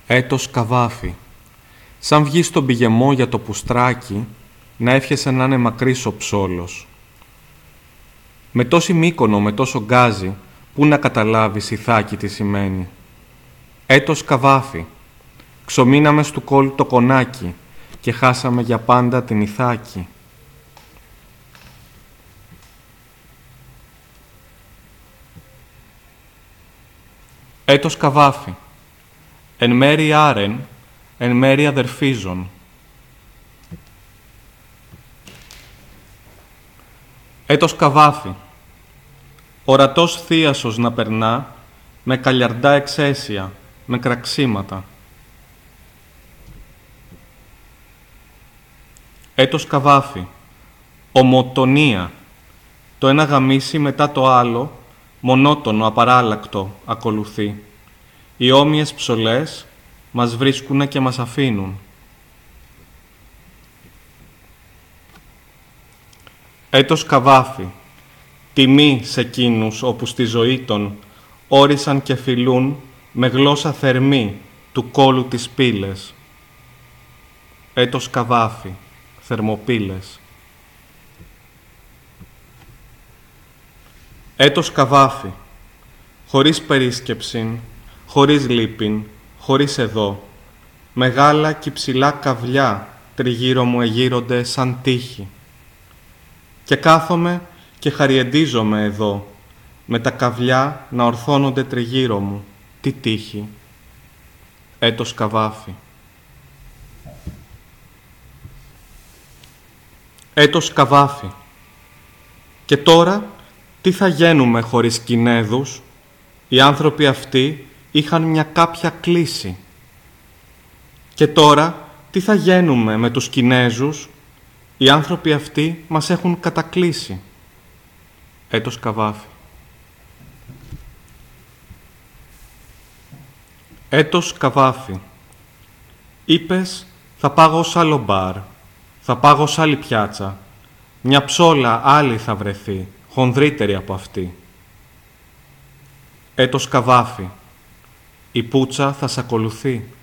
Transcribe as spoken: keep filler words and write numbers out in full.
Έτος καβάφι. Σαν βγεις στον πηγεμό για το πουστράκι, να εύχεσαι να είναι μακρύς ο ψόλος. Με τόση Μύκονο, με τόσο γκάζι, πού να καταλάβεις Ιθάκη τι σημαίνει. Έτος καβάφι. Ξομείναμε στου κόλου το κονάκι και χάσαμε για πάντα την Ιθάκη. Έτος καβάφι. Εν μέρει άρεν, εν μέρει αδερφίζων. Έτος καβάφι. Ορατός θίασος να περνά, με καλιαρντά εξαίσια, με κραξίματα. Έτος καβάφι. Ομοτονία. Το ένα γαμίσι μετά το άλλο, μονότονο, απαράλλακτο, ακολουθεί. Οι όμοιες ψολές μας βρίσκουνε και μας αφήνουν. Έτος καβάφι. Τιμή σε εκείνους όπου στη ζωή των όρισαν και φιλούν με γλώσσα θερμή του κόλου της πύλες. Έτος καβάφι. Θερμοπύλες. Έτος καβάφι. Χωρίς περίσκεψην, χωρίς λύπην, χωρίς εδώ. Μεγάλα κι ψηλά καβλιά τριγύρω μου εγείρονται σαν τείχη. Και κάθομαι και χαριεντίζομαι εδώ, με τα καβλιά να ορθώνονται τριγύρω μου. Τι τύχη. Έτος καβάφι. Έτος καβάφι. Και τώρα τι θα γίνουμε χωρίς Κινέδους. Οι άνθρωποι αυτοί είχαν μια κάποια κλίση. Και τώρα τι θα γίνουμε με τους Κινέζους. Οι άνθρωποι αυτοί μας έχουν κατακλείσει. Έτος καβάφι. Έτος καβάφι. Είπες, θα πάγω σ' άλλο μπαρ, θα πάγω σ' άλλη πιάτσα. Μια ψόλα άλλη θα βρεθεί, χονδρύτερη από αυτή. Έτος καβάφι. Η πουτσα θα σ' ακολουθεί.